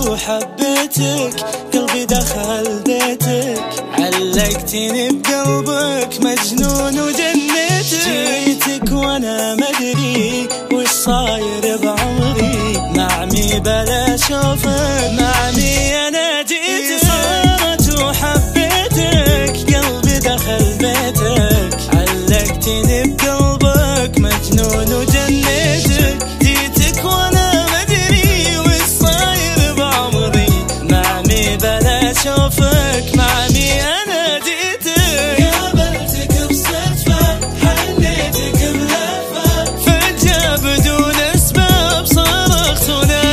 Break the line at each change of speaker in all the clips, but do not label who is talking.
وحبيتك، قلبي دخل بيتك، علقتني بقلبك مجنون وجنيتك. جيتك وانا مدري وش صاير بعمري، معمي بلا اشوفك، معمي انا جيتك. صارت وحبيتك، قلبي دخل بيتك، علقتني بقلبك مجنون وجنيتك. جيتك وانا مدري وش صاير بعمري، معمي بلا اشوفك، معمي انا جيتك. قابلتك بصدفة، حنيتك بلهفة، فجأة بدون اسباب صرخت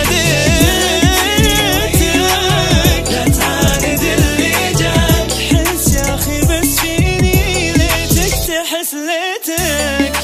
وناديتك. لا تعاند اللي جاك، حس يا اخي بس فيني، ليتك تحس ليتك.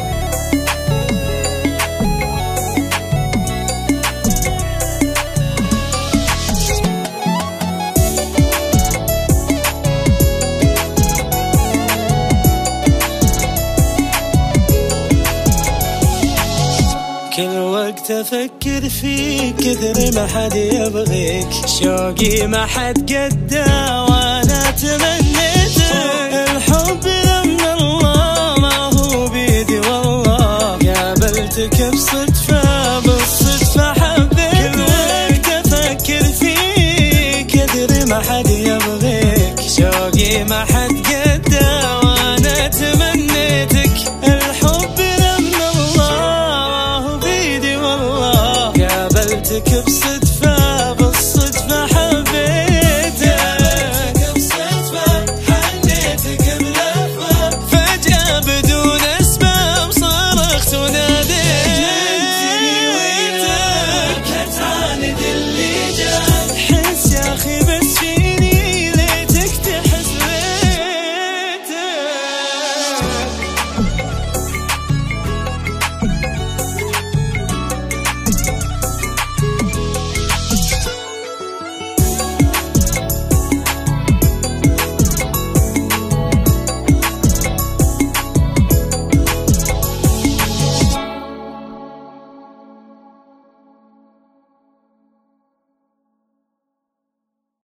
كل وقت افكر فيك، كثر ما حد يبغيك، شوقي ما حد قده وانا تمنيتك. الحب من الله ما هو بيدي والله، قابلتك بصدفة، بالصدفة حبيتك. كل وقت افكر فيك، كثر ما حد يبغيك، شوقي ما حد قده وانا تمنيتك. الحب من الله قابلتك بصدفة،